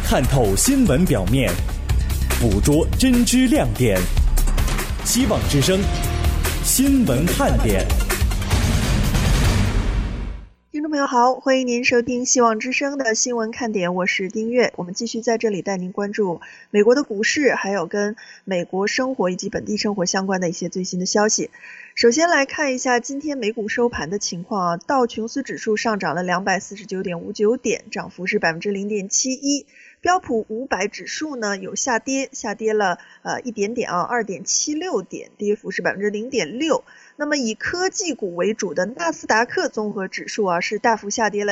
看透新闻表面，捕捉真知亮点。希望之声新闻看点。 听众朋友好，欢迎您收听希望之声的新闻看点，我是丁月。我们继续在这里带您关注美国的股市，还有跟美国生活以及本地生活相关的一些最新的消息。首先来看一下今天美股收盘的情况啊，道琼斯指数上涨了 249.59 点，涨幅是 0.71%。标普500指数呢有下跌了一点点啊 2.76 点，跌幅是 0.6%。那么以科技股为主的纳斯达克综合指数啊是大幅下跌了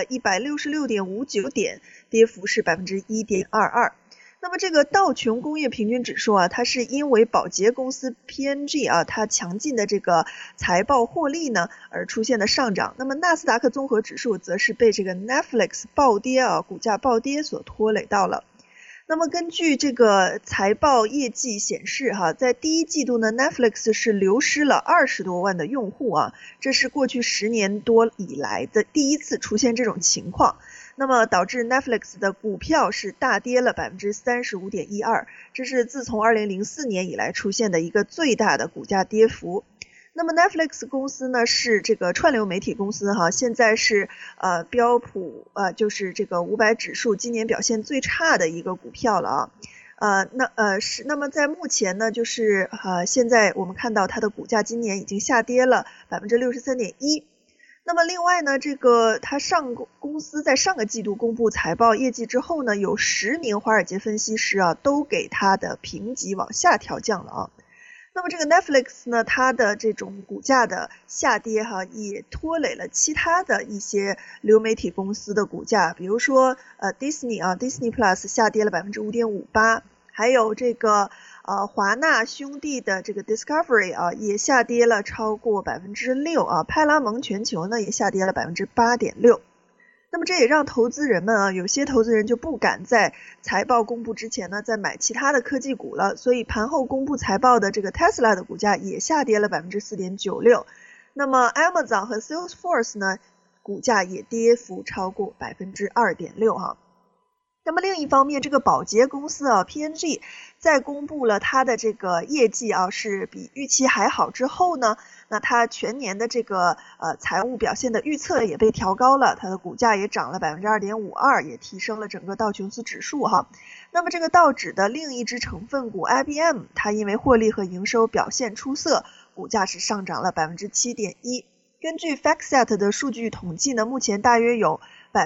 166.59 点，跌幅是 1.22%。那么这个道琼工业平均指数啊，它是因为宝洁公司 P&G 啊，它强劲的这个财报获利呢而出现的上涨。那么纳斯达克综合指数则是被这个 Netflix 暴跌啊，股价暴跌所拖累到了。那么根据这个财报业绩显示在第一季度呢 Netflix 是流失了20多万的用户啊，这是过去10年多以来的第一次出现这种情况。那么导致 Netflix 的股票是大跌了 35.12%， 这是自从2004年以来出现的一个最大的股价跌幅。那么 Netflix 公司呢是这个串流媒体公司现在是标普就是这个500指数今年表现最差的一个股票了啊。那么在目前呢就是现在我们看到它的股价今年已经下跌了 63.1%。那么另外呢，这个它公司在上个季度公布财报业绩之后呢，有10名华尔街分析师都给它的评级往下调降了啊。那么这个 Netflix 呢，它的这种股价的下跌也拖累了其他的一些流媒体公司的股价，比如说Disney Plus 下跌了 5.58%， 还有这个华纳兄弟的这个 Discovery 也下跌了超过 6% 啊，派拉蒙全球呢也下跌了 8.6%。那么这也让投资人们有些投资人就不敢在财报公布之前呢再买其他的科技股了，所以盘后公布财报的这个 Tesla 的股价也下跌了 4.96%。那么 Amazon 和 Salesforce 呢股价也跌幅超过 2.6% 哈。那么另一方面，这个宝洁公司P&G 在公布了它的这个业绩是比预期还好之后呢，那它全年的这个财务表现的预测也被调高了，它的股价也涨了 2.52%， 也提升了整个道琼斯指数哈。那么这个道指的另一只成分股 IBM， 它因为获利和营收表现出色，股价是上涨了 7.1%。根据 FactSet 的数据统计呢，目前大约有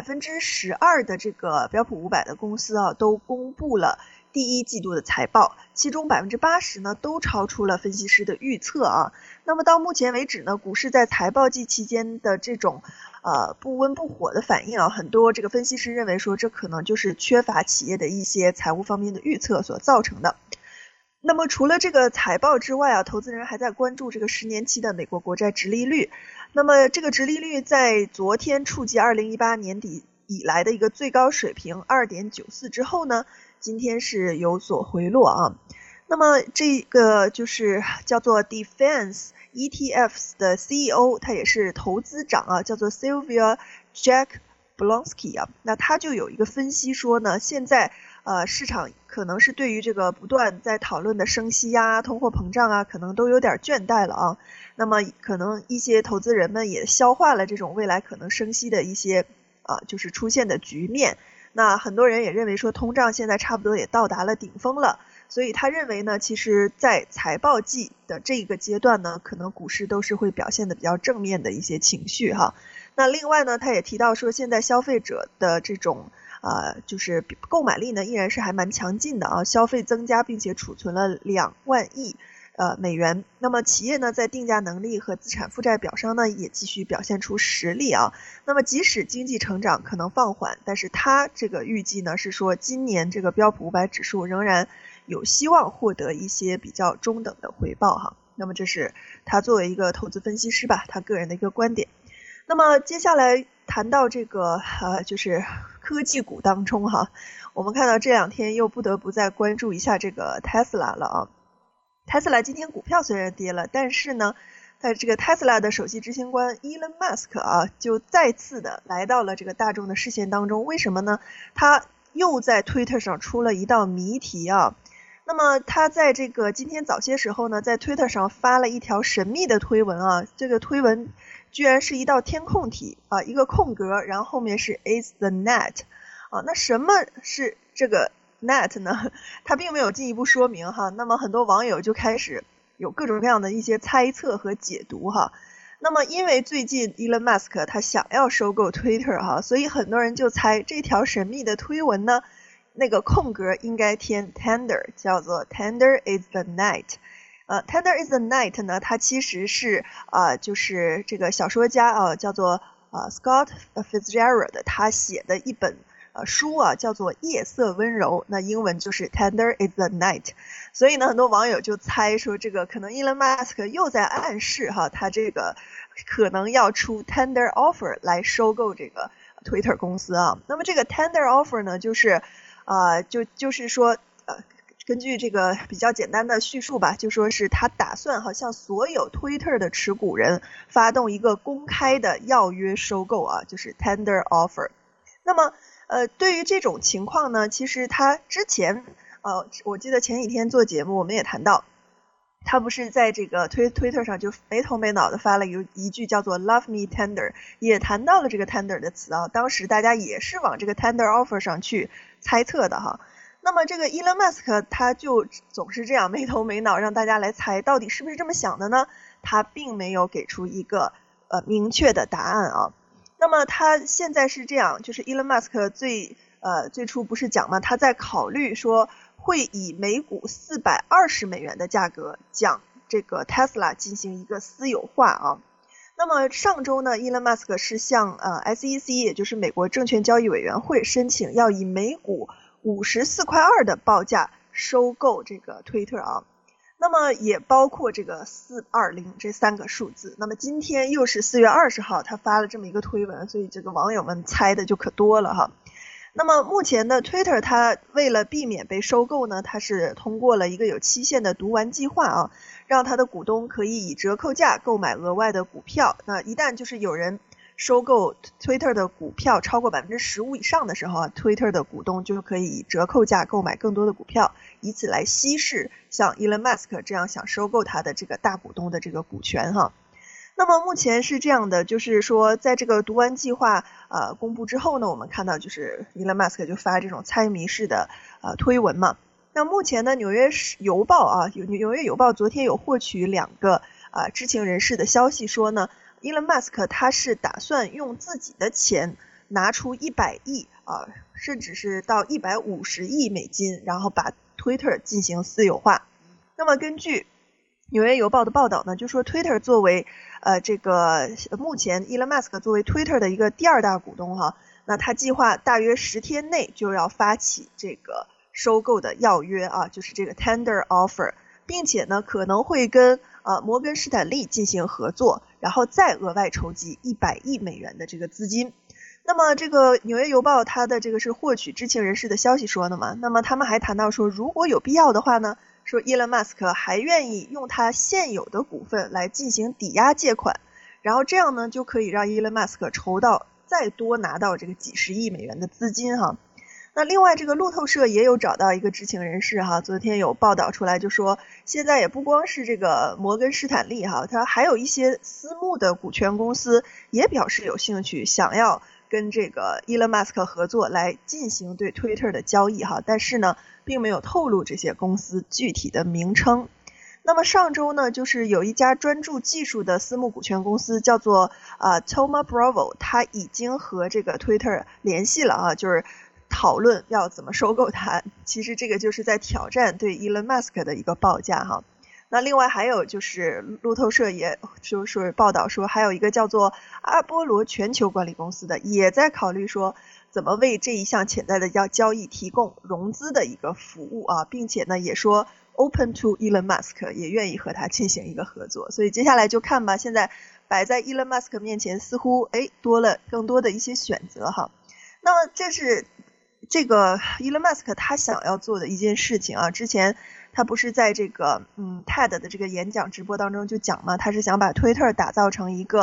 12% 的这个标普500的公司都公布了第一季度的财报，其中 80% 呢都超出了分析师的预测啊。那么到目前为止呢，股市在财报季期间的这种不温不火的反应很多这个分析师认为说这可能就是缺乏企业的一些财务方面的预测所造成的。那么除了这个财报之外投资人还在关注这个10年期的美国国债殖利率。那么这个殖利率在昨天触及2018年底以来的一个最高水平 2.94 之后呢，今天是有所回落啊。那么这个就是叫做 Defense ETFs 的 CEO， 他也是投资长叫做 Sylvia Jack Blonsky 那他就有一个分析说呢，现在市场可能是对于这个不断在讨论的升息通货膨胀可能都有点倦怠了啊。那么可能一些投资人们也消化了这种未来可能升息的一些就是出现的局面。那很多人也认为说通胀现在差不多也到达了顶峰了，所以他认为呢，其实在财报季的这个阶段呢，可能股市都是会表现的比较正面的一些情绪哈。那另外呢，他也提到说现在消费者的这种就是购买力呢依然是还蛮强劲的消费增加并且储存了2万亿美元。那么企业呢在定价能力和资产负债表上呢也继续表现出实力那么即使经济成长可能放缓，但是他这个预计呢是说今年这个标普500指数仍然有希望获得一些比较中等的回报那么这是他作为一个投资分析师吧，他个人的一个观点。那么接下来谈到这个就是科技股当中我们看到这2天又不得不再关注一下这个 Tesla 了Tesla 今天股票虽然跌了，但是呢在这个 Tesla 的首席执行官 Elon Musk 就再次的来到了这个大众的视线当中。为什么呢？他又在 Twitter 上出了一道谜题啊。那么他在这个今天早些时候呢，在 Twitter 上发了一条神秘的推文啊，这个推文居然是一道填空题啊，一个空格，然后后面是 is the net 啊，那什么是这个 net 呢？他并没有进一步说明哈。那么很多网友就开始有各种各样的一些猜测和解读哈。那么因为最近 Elon Musk 他想要收购 Twitter 哈，所以很多人就猜这条神秘的推文呢，那个空格应该填 tender， 叫做 tender is the night。tender is the night 呢，它其实是就是这个小说家叫做Scott Fitzgerald 他写的一本书啊，叫做夜色温柔，那英文就是 tender is the night。 所以呢很多网友就猜说这个可能 Elon Musk 又在暗示哈，他这个可能要出 tender offer 来收购这个 Twitter 公司啊。那么这个 tender offer 呢，就是就是说根据这个比较简单的叙述吧，就说是他打算好像所有 Twitter 的持股人发动一个公开的要约收购啊，就是 tender offer。那么对于这种情况呢，其实他之前我记得前几天做节目我们也谈到，他不是在这个Twitter 上就没头没脑的发了一句叫做 Love me tender， 也谈到了这个 tender 的词啊，当时大家也是往这个 tender offer 上去猜测的哈。那么这个 Elon Musk 他就总是这样没头没脑让大家来猜到底是不是这么想的呢？他并没有给出一个明确的答案啊。那么他现在是这样，就是 Elon Musk 最初不是讲嘛，他在考虑说会以每股$420的价格将这个 Tesla 进行一个私有化啊。那么上周呢 Elon Musk 是向SEC 也就是美国证券交易委员会申请要以每股54.2的报价收购这个 Twitter 啊。那么也包括这个420这3个数字。那么今天又是4月20号他发了这么一个推文，所以这个网友们猜的就可多了哈。那么目前的 Twitter 它为了避免被收购呢，它是通过了一个有期限的读完计划啊，让它的股东可以以折扣价购买额外的股票。那一旦就是有人收购 Twitter 的股票超过 15% 以上的时候啊， Twitter 的股东就可以以折扣价购买更多的股票，以此来稀释像 Elon Musk 这样想收购他的这个大股东的这个股权哈。那么目前是这样的，就是说在这个读完计划公布之后呢，我们看到就是 Elon Musk 就发这种猜谜式的推文嘛。那目前呢纽约邮报昨天有获取2个知情人士的消息说呢，Elon Musk 他是打算用自己的钱拿出100亿甚至是到150亿美金，然后把 Twitter 进行私有化。那么根据纽约邮报的报道呢，就说 Twitter 作为这个目前 Elon Musk 作为 Twitter 的一个第2大股东哈，那他计划大约10天内就要发起这个收购的要约啊，就是这个 tender offer， 并且呢可能会跟摩根士丹利进行合作，然后再额外筹集100亿美元的这个资金。那么这个纽约邮报它的这个是获取知情人士的消息说的嘛，那么他们还谈到说如果有必要的话呢，说 Elon Musk 还愿意用他现有的股份来进行抵押借款，然后这样呢就可以让 Elon Musk 筹到再多拿到这个几十亿美元的资金哈。那另外这个路透社也有找到一个知情人士哈，昨天有报道出来就说现在也不光是这个摩根士坦利哈，它还有一些私募的股权公司也表示有兴趣，想要跟这个 Elon Musk 合作来进行对 Twitter 的交易哈，但是呢并没有透露这些公司具体的名称。那么上周呢就是有一家专注技术的私募股权公司叫做Thoma Bravo， 它已经和这个 Twitter 联系了啊，就是讨论要怎么收购它，其实这个就是在挑战对 Elon Musk 的一个报价哈。那另外还有就是路透社也就是报道说还有一个叫做阿波罗全球管理公司的也在考虑说怎么为这一项潜在的交易提供融资的一个服务啊，并且呢也说 open to Elon Musk， 也愿意和他进行一个合作。所以接下来就看吧，现在摆在 Elon Musk 面前似乎多了更多的一些选择哈。那么这是这个 Elon Musk 他想要做的一件事情啊，之前他不是在这个TED 的这个演讲直播当中就讲嘛，他是想把 Twitter 打造成一个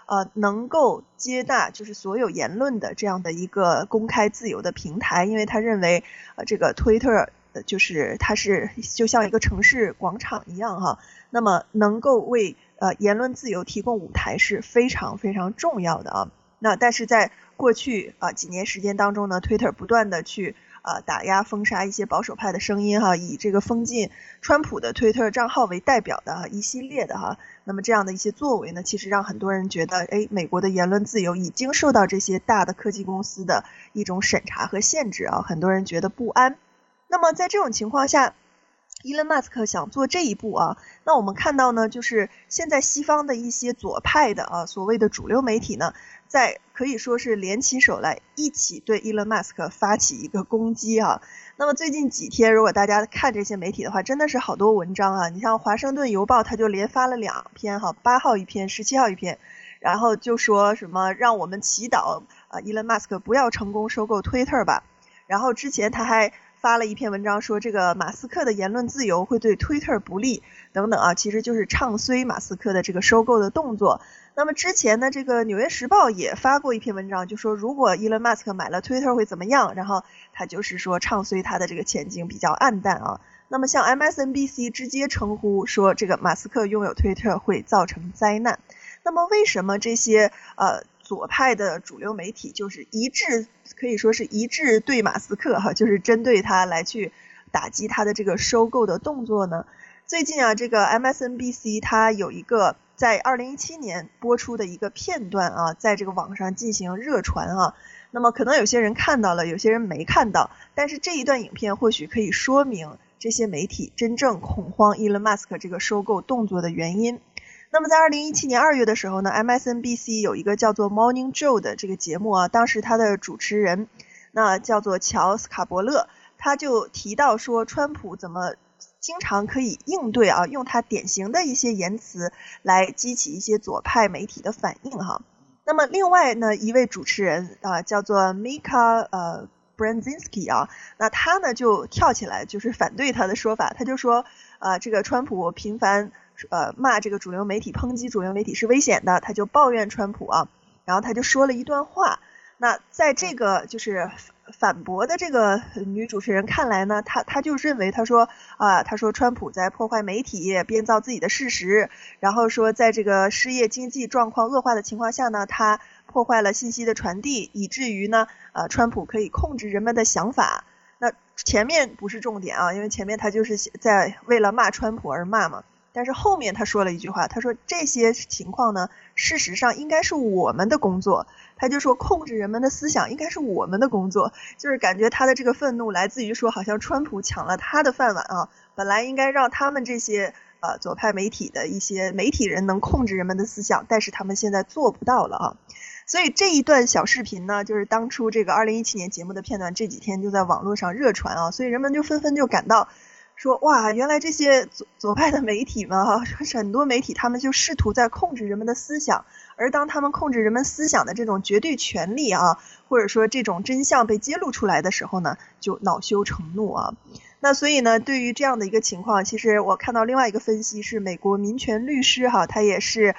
能够接纳就是所有言论的这样的一个公开自由的平台，因为他认为这个 Twitter 就是它是就像一个城市广场一样哈，那么能够为言论自由提供舞台是非常非常重要的啊。那但是在过去几年时间当中呢 Twitter 不断的去打压封杀一些保守派的声音哈，以这个封禁川普的推特账号为代表的一系列的哈，那么这样的一些作为呢，其实让很多人觉得美国的言论自由已经受到这些大的科技公司的一种审查和限制啊，很多人觉得不安。那么在这种情况下Elon Musk 想做这一步啊，那我们看到呢，就是现在西方的一些左派的所谓的主流媒体呢，在可以说是联起手来一起对 Elon Musk 发起一个攻击啊。那么最近几天如果大家看这些媒体的话，真的是好多文章啊，你像华盛顿邮报它就连发了2篇哈，8号一篇17号一篇，然后就说什么让我们祈祷Elon Musk 不要成功收购 Twitter 吧。然后之前他还发了一篇文章说这个马斯克的言论自由会对 Twitter 不利等等啊，其实就是唱衰马斯克的这个收购的动作。那么之前呢，这个纽约时报也发过一篇文章，就说如果 Elon Musk 买了 Twitter 会怎么样，然后他就是说唱衰他的这个前景比较暗淡啊。那么像 MSNBC 直接称呼说这个马斯克拥有 Twitter 会造成灾难。那么为什么这些左派的主流媒体就是一致，可以说是一致对马斯克哈，就是针对他来去打击他的这个收购的动作呢？最近啊，这个 MSNBC 它有一个在2017年播出的一个片段啊，在这个网上进行热传啊。那么可能有些人看到了，有些人没看到，但是这一段影片或许可以说明这些媒体真正恐慌 Elon Musk 这个收购动作的原因。那么在2017年2月的时候呢 MSNBC 有一个叫做 Morning Joe 的这个节目啊，当时他的主持人那叫做乔斯卡伯勒，他就提到说川普怎么经常可以应对啊，用他典型的一些言辞来激起一些左派媒体的反应哈。那么另外呢一位主持人叫做 Mika Brzezinski 啊，那他呢就跳起来就是反对他的说法，他就说这个川普频繁骂这个主流媒体，抨击主流媒体是危险的，他就抱怨川普啊，然后他就说了一段话。那在这个就是反驳的这个女主持人看来呢，他就认为他说川普在破坏媒体，编造自己的事实，然后说在这个失业经济状况恶化的情况下呢，他破坏了信息的传递，以至于呢川普可以控制人们的想法。那前面不是重点啊，因为前面他就是在为了骂川普而骂嘛。但是后面他说了一句话，他说这些情况呢，事实上应该是我们的工作。他就说控制人们的思想应该是我们的工作，就是感觉他的这个愤怒来自于说好像川普抢了他的饭碗啊，本来应该让他们这些左派媒体的一些媒体人能控制人们的思想，但是他们现在做不到了啊。所以这一段小视频呢，就是当初这个2017年节目的片段，这几天就在网络上热传啊，所以人们就纷纷就感到说哇，原来这些左派的媒体们很多媒体他们就试图在控制人们的思想，而当他们控制人们思想的这种绝对权利啊，或者说这种真相被揭露出来的时候呢，就恼羞成怒啊。那所以呢，对于这样的一个情况，其实我看到另外一个分析是美国民权律师他也是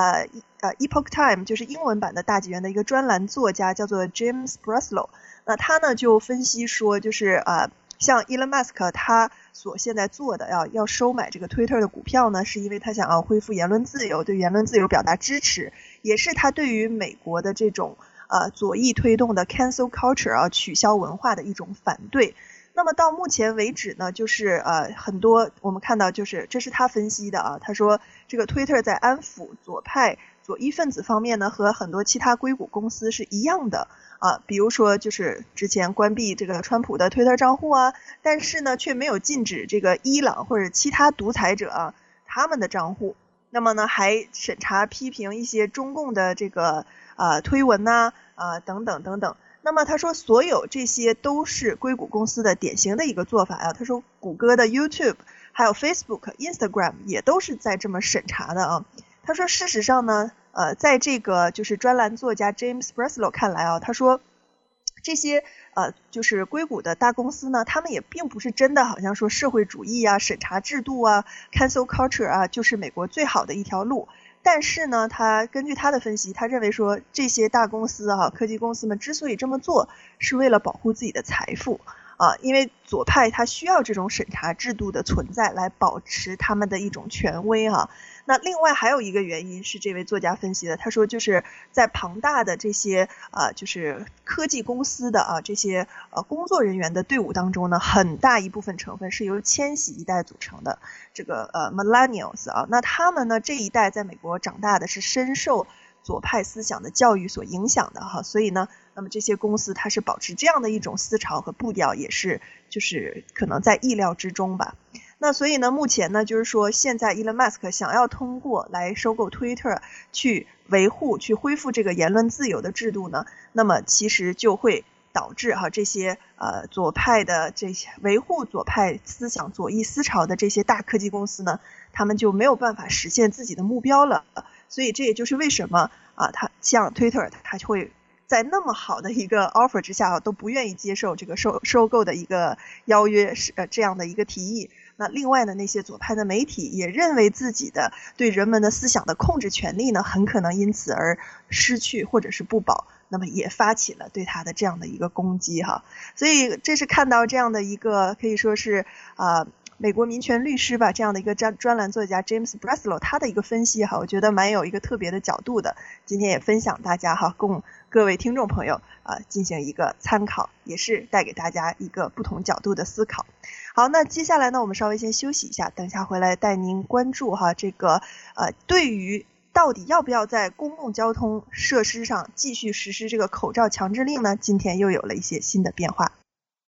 Epoch Time 就是英文版的大纪元的一个专栏作家，叫做 James Breslow。那他呢就分析说，就是像 Elon Musk 他所现在做的要收买这个 Twitter 的股票呢，是因为他想要恢复言论自由，对言论自由表达支持，也是他对于美国的这种左翼推动的 cancel culture 取消文化的一种反对。那么到目前为止呢，就是很多我们看到就是这是他分析的他说这个 Twitter 在安抚左派左翼分子方面呢，和很多其他硅谷公司是一样的比如说就是之前关闭这个川普的 Twitter 账户但是呢却没有禁止这个伊朗或者其他独裁者他们的账户。那么呢还审查批评一些中共的这个推文等等等等。那么他说所有这些都是硅谷公司的典型的一个做法他说谷歌的 YouTube 还有 Facebook、Instagram 也都是在这么审查的他说事实上呢在这个就是专栏作家 James Breslow 看来他说这些就是硅谷的大公司呢，他们也并不是真的好像说社会主义审查制度cancel culture就是美国最好的一条路。 但是呢，他根据他的分析，他认为说这些大公司科技公司们之所以这么做，是为了保护自己的财富因为左派他需要这种审查制度的存在来保持他们的一种权威那另外还有一个原因是这位作家分析的，他说就是在庞大的这些就是科技公司的这些工作人员的队伍当中呢，很大一部分成分是由千禧一代组成的，这个millennials那他们呢这一代在美国长大的是深受左派思想的教育所影响的所以呢，那么这些公司它是保持这样的一种思潮和步调，也是就是可能在意料之中吧。那所以呢，目前呢，就是说现在 Elon Musk 想要通过来收购 Twitter 去维护、去恢复这个言论自由的制度呢，那么其实就会导致这些左派的这些维护左派思想、左翼思潮的这些大科技公司呢，他们就没有办法实现自己的目标了。所以这也就是为什么他像 Twitter 他会在那么好的一个 offer 之下都不愿意接受这个收购的一个邀约这样的一个提议。那另外呢，那些左派的媒体也认为自己的对人们的思想的控制权利呢，很可能因此而失去或者是不保，那么也发起了对他的这样的一个攻击所以这是看到这样的一个可以说是美国民权律师吧，这样的一个专栏作家 James Breslow 他的一个分析我觉得蛮有一个特别的角度的，今天也分享大家供各位听众朋友进行一个参考，也是带给大家一个不同角度的思考。好，那接下来呢，我们稍微先休息一下，等一下回来带您关注这个对于到底要不要在公共交通设施上继续实施这个口罩强制令呢？今天又有了一些新的变化。